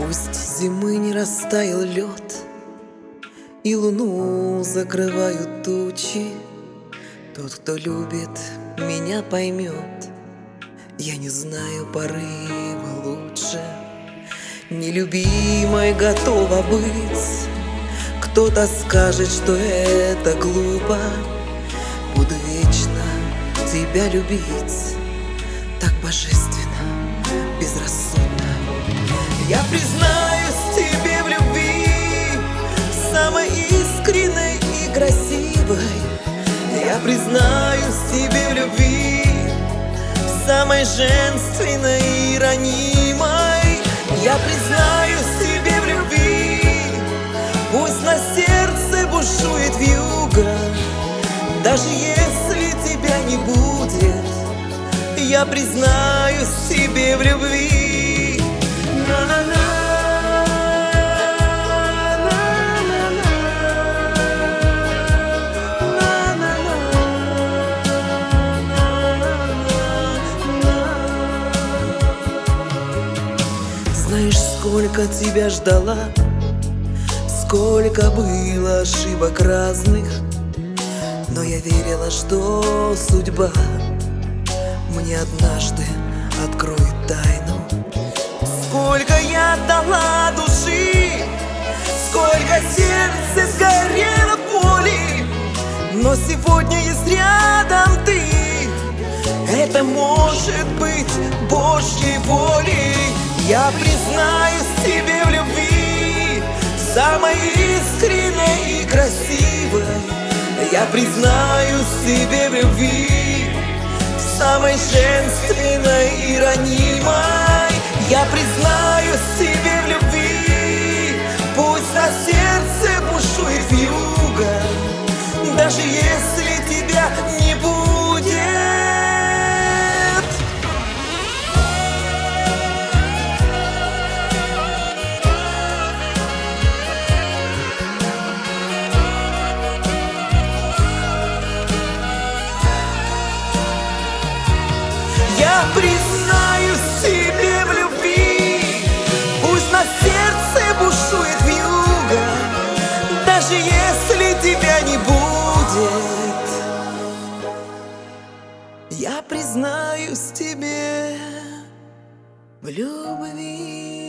Пусть зимы не растаял лед, и луну закрывают тучи, тот, кто любит, меня поймет. Я не знаю порыва лучше, нелюбимой готова быть. Кто-то скажет, что это глупо, буду вечно тебя любить. Так божественно, безрассудно. Я признаюсь тебе в любви, самой искренней и красивой. Я признаюсь тебе в любви, самой женственной и ранимой. Я признаюсь тебе в любви, пусть на сердце бушует вьюга, даже если тебя не будет, я признаюсь тебе в любви. Знаешь, сколько тебя ждала, сколько было ошибок разных, но я верила, что судьба мне однажды откроет тайну. Сколько я дала души, сколько сердце сгорело в боли, но сегодня есть рядом ты. Это может быть Божьей волей. Я признаюсь тебе в любви, самой искренней и красивой. Я признаюсь тебе в любви, самой женственной и ранимой. Я признаюсь тебе в любви, пусть на сердце бушует вьюга, даже если тебя не будет. Я признаюсь тебе в любви, пусть на сердце бушует вьюга, даже если тебя не будет. Я признаюсь тебе в любви.